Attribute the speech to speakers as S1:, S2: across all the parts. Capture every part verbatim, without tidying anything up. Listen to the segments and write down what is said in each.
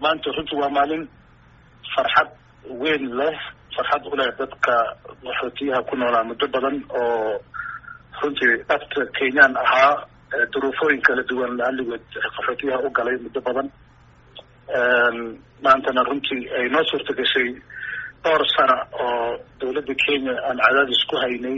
S1: maanta runtii waa maalin farxad weyn leh farxad u leh dadka qaxootiyaha ku noolaa muddo badan oo runtii dadka Kenyan ahaa duruufooyin kala duwan laaligood qaxootiyaha u galay muddo badan maantana runtii ay noo suurta gashay dhowr sano oo dowladda Kenya aan cadaadis ku haynay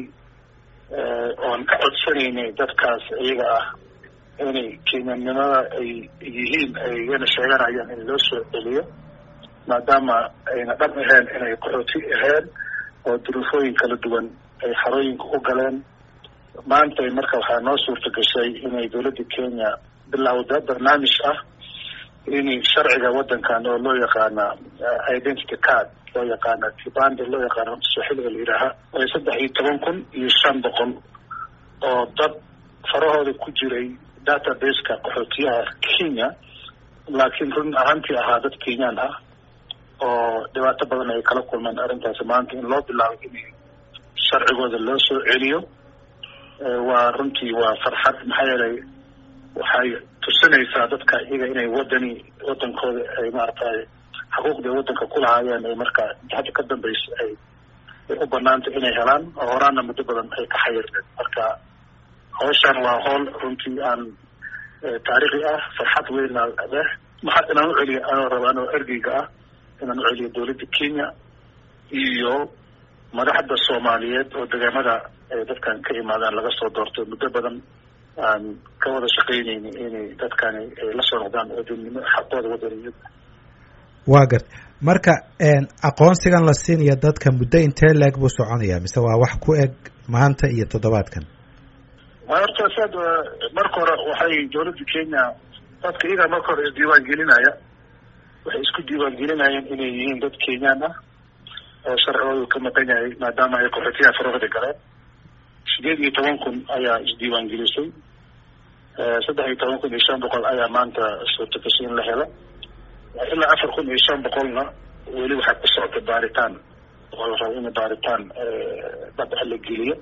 S1: oon ka codsanaynay dadkaas iyaga ah inay Kenyanimada ay yihiin ayna sheeganayaan in loo soo celiyo maadaama ayna dhab ahayn inay qaxooti ahayn oo duruufooyin kala duwan ay xarooyinka u galeen maanta marka waxaa noo suurta gashay inay dowladda Kenya bilowda barnaamij ah inay sharciga waddankan oo loo yaqaana identity card loo yaqaana kibande loo yaqaano Swahili ilaaha oo saddex iyo toban kun iyo shan boqol oo dad farahooda ku jiray database-ka qaxootiyaha Kenya laakiin run ahaantii ahaa dad Kenyan ah oo dhibaato badan ay kala kulmaan arrintaas maanta in loo bilaabo in sharcigooda loo soo celiyo waa runtii waa farxad maxaa yeelay waxay tusinaysaa dadka iyaga inay wadani wadankooda ay maaragtay xuquuqda waddanka ku lahaayeen ay markaa hadda ka dambaysa ay u banaanta inay helaan oo horaana muddo badan ay ka xayireen marka hawshan waa hawl runtii aan taariikhi ah farxad weyn leh maxaa inaan u celiyo anoo raba anoo ergeyga ah inaan u celiyo dowladda Kenya iyo madaxda Soomaaliyeed oo deegaamada dadkan ka imaadaan laga soo doortay muddo badan aan ka wada shaqeynayni inay dadkan la soo noqdaan wadanimo xaqooda wadaniyada
S2: waa gart marka aqoonsigan la siinayo dadka muddo intee leeg buu soconayaa mise waa wax ku eg maanta iyo toddobaadkan
S1: horta sad marka hore waxay dowladda Kenya dadka iyaga marka hore isdiiwaan gelinaya waxay isku diiwaan gelinayeen inay yihiin dad Kenyan ah oo sharcigoodu ka maqan yahay maadaama ay qaxootiyaha farahooda galeen sideed iyo toban kun ayaa isdiiwaan gelisay saddex iyo toban kun iyo shan boqol ayaa maanta suurta gashay in la helo ilaa afar kun iyo shan boqolna weli waxaa ku socota baaritaan oo la rabo in baaritaan dadka la geliyo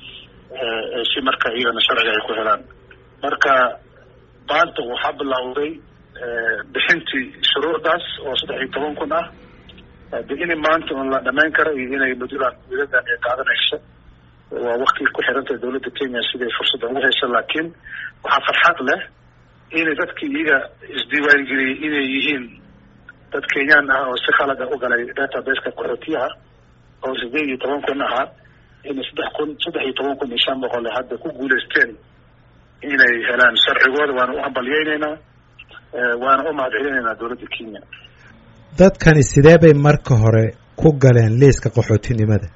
S1: si marka iyagana sharciga ay ku helaan marka maanta waxaa bilowday bixintii shuruucdaas oo saddex iyo toban kun ah in maanta on la dhamayn karo iyo inay muddadan muddadan ay qaadanayso waa waqti ku xirantahay dowladda Kenya siday fursada ugu hayso laakiin waxaa farxad leh inay dadkii iyaga isdiiwaan geliyay inay yihiin dad Kenyan ah oo si khalad ah u galay database-ka qaxootiyaha oo sideed iyo toban kun ahaa in saddex kun saddex iyo toban kun iyo shan boqol hadda ku guulaysteen inay helaan sharcigooda waana u hambalyeynaynaa waana u mahadcelinaynaa dowladda Kenya
S2: dadkani sidee bay marka hore ku galeen liiska qaxootinimada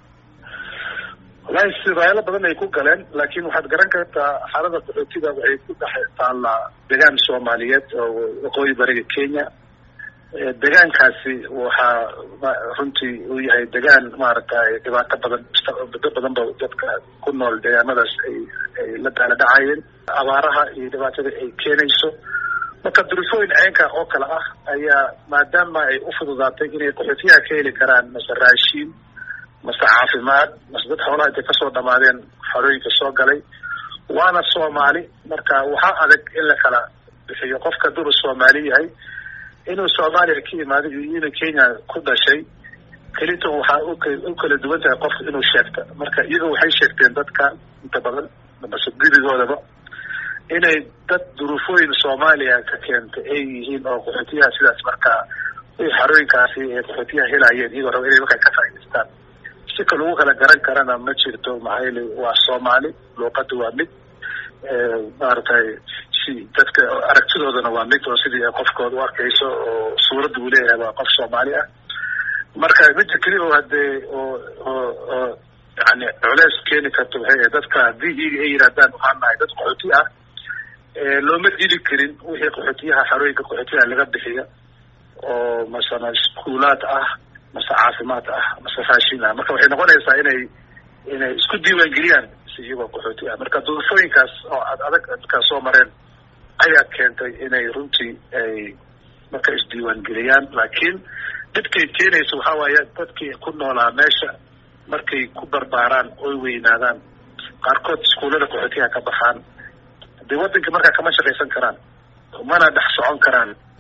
S1: wallahi sidaayalo badan ay ku galeen laakiin waxaad garan kartaa xaalada qaxootiga waxay ku dhex taallaa deegaan Soomaaliyeed oo waqooyi bariga Kenya deegaankaasi waxaa runtii uu yahay deegaan maaragtay dhibaato badan muddo badan ba dadka ku nool deegaamadaas ay ay la daala dhacayeen abaaraha iyo dhibaatada ay keenayso marka duruufooyin ceenka oo kale ah ayaa maadaama ay u fududaatay inay qaxootiyaha ka heli karaan mase raashiin mase caafimaad mase dad xoolaha intay kasoo dhamaadeen xarooyinka soo galay waana Soomaali marka waxaa adag in la kala bixiyo qofka duru Soomaali yahay inuu Soomaaliya ka yimaado iyo inuu Kenya ku dhashay kelinta waxaa u kala duwan tahay qofka inuu sheegto marka iyaga waxay sheegteen dadka inta badan mase gudigoodaba inay dad duruufooyin Soomaaliya ka keentay ay yihiin oo qaxootiyaha sidaas markaa ay xarooyinkaasi ee qaxootiyaha helayeen iyagoo raba inay markaa ka faa'iidaystaan si kale ugu kala garan karana ma jirto maxaa yeelay waa Soomaali luuqada waa mid maaragtay si dadka aragtidoodana waa mid oo sidii qofkooda u arkayso oo suuradda uu leeyahay waa qof Soomaali ah marka midda keliya oo hadee oo oo yani culays keeni karto waxay dadka haddii iyaga ay yidhahdaan waxaan nahay dad qaxooti ah looma dili karin wixii qaxootiyaha xarooyinka qaxootiyaha laga bixiyo oo masana iskuulaad ah mase caafimaad ah mase raashin ah marka waxay noqonaysaa inay inay isku diiwaan geliyaan si iyagoo qaxooti ah marka duruufooyinkaas oo ad adag dadkaa soo mareen ayaa keentay inay runtii ay marka isdiiwaan geliyaan laakiin dadkay keenaysa waxaa waaye dadkii ku noolaa meesha markay ku barbaaraan oy weynaadaan qaarkood iskuullada qaxootiyaha ka baxaan dee waddanka markaa kama shaqaysan karaan mana dhex socon karaan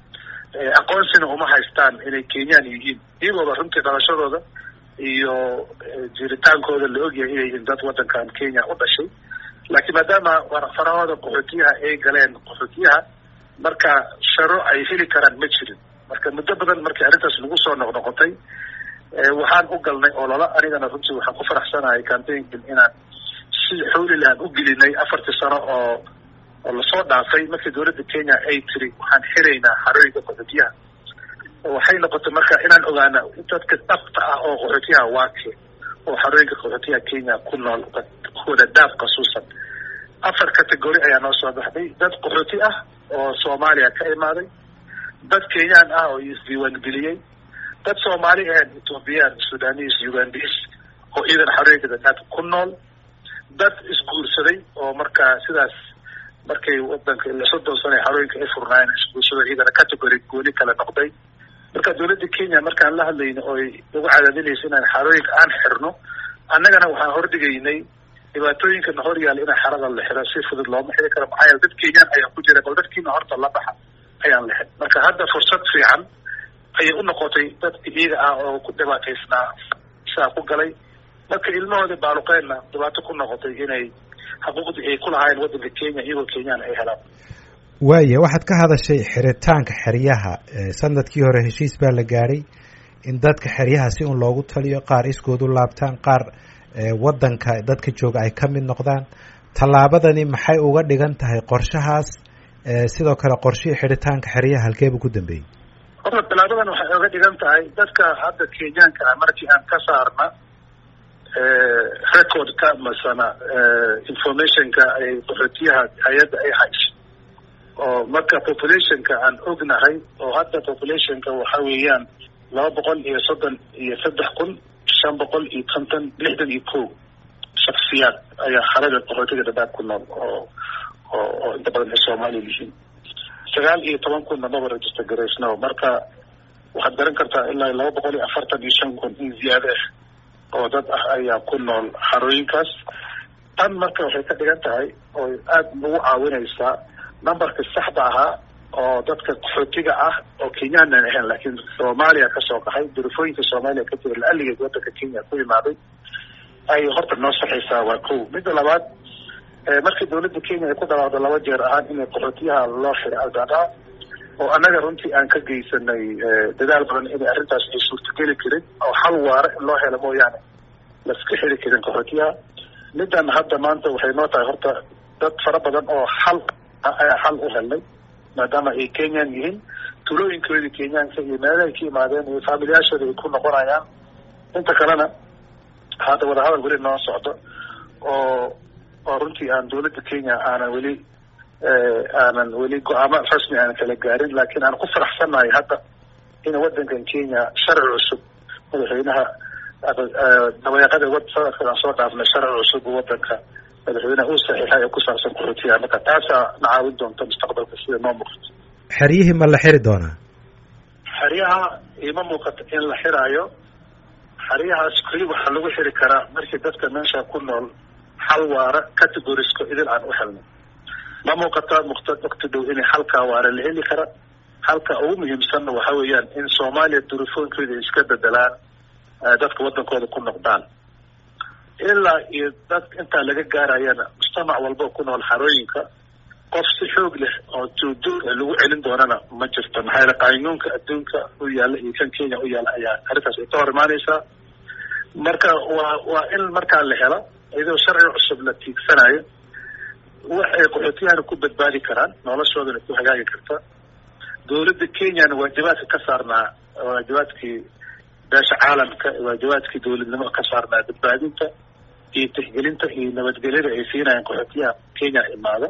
S1: aqoonsina uma haystaan inay kenyaan yihiin iyagooba runtii dhalashadooda iyo jiritaankooda la ogyahay inay yihiin dad waddankan kenya u dhashay laakiin maadaama farahooda qaxootiyaha ay galeen qaxootiyaha marka sharo ay heli karaan ma jirin marka muddo badan markii arrintaas lagu soo noqnoqotay waxaan u galnay ololo anigana runtii waxaan ku faraxsanahay campaignkan inaan si xoolil aan u gelinay afartii sano oo oo lasoo dhaafay markii dawladda kenya ay tiri waxaan xiraynaa xarooyinka qaxootiyaha waxay noqotay marka inaan ogaana dadka dhabta ah oo qaxootiyaha waake oo xarooyinka qaxootiyaha kenya ku nool kuwada daaf khasuusan afar category ayaa noo soo baxday dad qaxooti ah oo soomaaliya ka imaaday dad kenyaan ah oo isdiiwaangeliyey dad soomaali ahayn ethoobiyan sudanis ugandis oo iyagana xarooyinka dadaab ku nool dad isguursaday oo marka sidaas markay wadanka ila soddon sano xarooyinka ay furnaayeen isguursaday iyagana category gooni kala noqday marka dawladda kenya markaan la hadlayno oo ugu cadaadinaysa inaan xarooyinka aan xirno annagana waxaan hordhigaynay dhibaatooyinkana hor yaalla inaa xarada la xiro si fudud looma xiri karo maxaa yeele dad kenyaan ayaa ku jira bal dadkiina horta la baxa ayaan la xidh marka hadda fursad fiican ayay u noqotay dadka iyaga ah oo ku dhibaataysnaa saa ku galay marka ilmahooda baaluqeenna dhibaato ku noqotay inay xuquuqdii ay ku lahaayeen waddanka kenya iyagoo kenyaan ay helaan
S2: waaya waxaad ka hadashay xiritaanka xeryaha sanadkii hore heshiis baa la gaadhay in dadka xeryaha si un loogu taliyo qaar iskood u laabtaan qaar waddanka dadka jooga ay ka mid noqdaan tallaabadani maxay uga dhigan tahay qorshahaas sidoo kale qorshihii xiritaanka xeryaha halkeebu ku dambeeyey
S1: horta tallaabadan waxay uga dhigan tahay dadka hadda kenyaanka ah markii aan ka saarna recordka masana informationka ay qaxootiyaha hay-adda ay hayso oo marka populationka aan ognahay oo hadda populationka waxa weeyaan laba boqol iyo soddon iyo saddex kun shan boqol iyo konton lixdan iyo kow shaksiyaad ayaa xarada qaxootiga dadaab ku nool oo oo oo inta badan ay soomaaliya yihiin sagaal iyo toban kunna maba register garaysno marka waxaad garan kartaa ilaa laba boqol iyo afartan iyo shan kun in ziyaada ah oo dad ah ayaa ku nool xarooyinkaas tan marka waxay ka dhigan tahay oo aada nagu caawinaysaa numberka saxda ahaa oo dadka qaxootiga ah oo kenyaanan ahayn laakiin soomaaliya kasoo qaxay durufooyinka soomaaliya ka jira la-aligeed waddanka kenya ku imaaday ay horta noo saxaysaa waa kow midda labaad markii dawladda kenya ay ku dhawaaqdo laba jeer ahaan inay qaxootiyaha loo xiray aldadaa oo annaga runtii aan ka geysanay dadaal badan inay arrintaas ay suurtageli karin oo xal waara in loo helo mooyaane laska xiri karin qaxootiyaha middan hadda maanta waxay noo tahay horta dad fara badan oo xal ayaa xal u helnay maadaama ay kenyaan yihiin tulooyinkoodii kenyaanka iyo meelahay ka imaadeen iyo faamilyaashooda ay ku noqonayaan inta kalena hadda wadahadal weli noo socdo oo oo runtii aan dawladda kenya aanan weli aanan weli go-aamo rasmi aanan kala gaarin laakiin aan ku faraxsannahay hadda in waddankan kenya sharci cusub madaxweynaha dabayaaqada sanadkan aan soo dhaafnay sharci cusub waddanka madaxweynaha uu saxiixay oo ku saabsan qaxootiyaha marka taasaa na caawin doonta mustaqbalka sida noo muuqato
S2: xeryihii ma la xiri doonaa
S1: xeryaha ima muuqato in la xiraayo xeryahaas keli waxaa lagu xiri karaa markii dadka meesha ku nool xal waara categoriska idil aan u helno ma muuqata muqta waqti dhow inay xalkaa waara la heli kara halka ugu muhiimsanna waxa weeyaan in soomaaliya durufooyinkooda ay iska bedelaan dadka waddankooda ku noqdaan ilaa iyo dad intaa laga gaarayana mujtamac walba ku nool xarooyinka qof si xoog leh oo duuduur lagu celin doonana ma jirto maxaa yeele qaanuunka adduunka u yaalla iyo kan kenya u yaalla ayaa arrintaas ay ka hor imaanaysaa marka waa waa in markaa la helo iyadoo sharci cusub la tiigsanayo waxay qaxootiyahana ku badbaadi karaan noloshoodana ku hagaagi karta dawladda kenyana waajibaadka ka saarnaa waajibaadkii beesha caalamka waajibaadkii dawladnimo ka saarnaa badbaadinta iyo tixgelinta iyo nabadgelyada ay siinayaan qaxootiyaha kenya imaada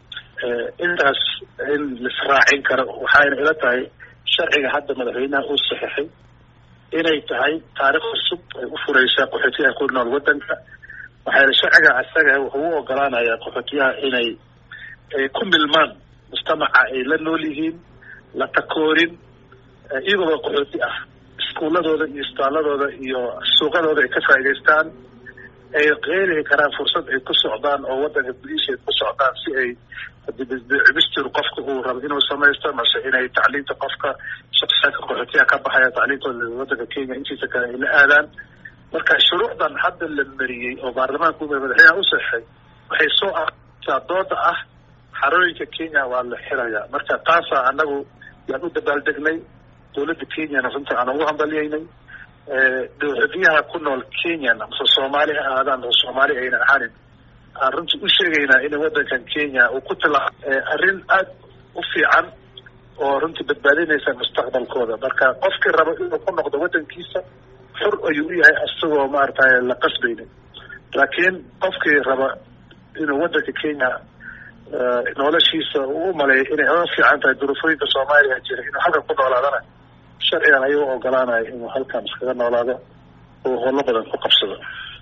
S1: intaas in laisraacin karo waxayna ila tahay sharciga hadda madaxweynaha uu saxeixay inay tahay taarikh cusub ay u furaysaa qaxootiyaha ku nool waddanka waxayna sharciga isaga wuxuu u ogolaanayaa qaxootiyaha inay ku milmaan mujtamaca ay la nool yihiin la takoorin iyagooba qaxooti ah iskuuladooda iyo isbitaaladooda iyo suuqadooda ay ka faa'idaystaan ay qeeli karaan fursad ay ku socdaan oo wadanka gudihiisa ku socdaan si ay cibistir qofka uu rabo inuu samaysto mase inay tacliinta qofka shaksaka qaxootiga ka baxaya tacliintooda wadanka Kenya intiisa kale ay la aadaan marka shuruucdan hadda la mariyay oo baarlamaanku madaxweynaha u saxay waxay soo arkaa dooda ah xarooyinka Kenya waa la xirayaa marka taasa anagu yaan u dabaaldegnay dowladda Kenya runtii aan ugu hambalyeynay dowladaha ku nool Kenya ama Soomaaliya aadaan Soomaaliya ayna ahayn aan runtii u sheegaynaa in wadankan Kenya uu ku tala arrin aad u fiican oo runtii badbaadinaysa mustaqbalkooda marka qofkii rabo inuu ku noqdo wadankiisa xor ayuu yahay asagoo maartay la qasbaynin laakiin qofkii raba inuu wadanka Kenya noloshiisa uu maleeyo inay uga fiican tahay duruufooyinka Soomaaliya jira inuu halka ku noolaadana sharcigan ayuu ogolaanaya inuu halkan iskaga noolaado oo howlo badan ku qabsado